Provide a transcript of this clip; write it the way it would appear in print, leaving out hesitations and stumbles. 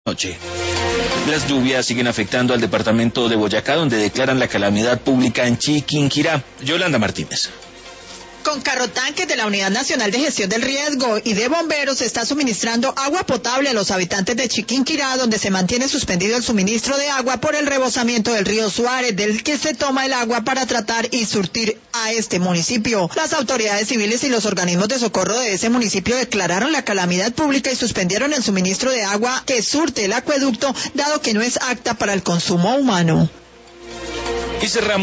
noche. Las lluvias siguen afectando al departamento de Boyacá, donde declaran la calamidad pública en Chiquinquirá. Yolanda Martínez. Con carrotanques de la Unidad Nacional de Gestión del Riesgo y de bomberos se está suministrando agua potable a los habitantes de Chiquinquirá, donde se mantiene suspendido el suministro de agua por el rebosamiento del río Suárez, del que se toma el agua para tratar y surtir a este municipio. Las autoridades civiles y los organismos de socorro de ese municipio declararon la calamidad pública y suspendieron el suministro de agua que surte el acueducto, dado que no es apta para el consumo humano. Y cerramos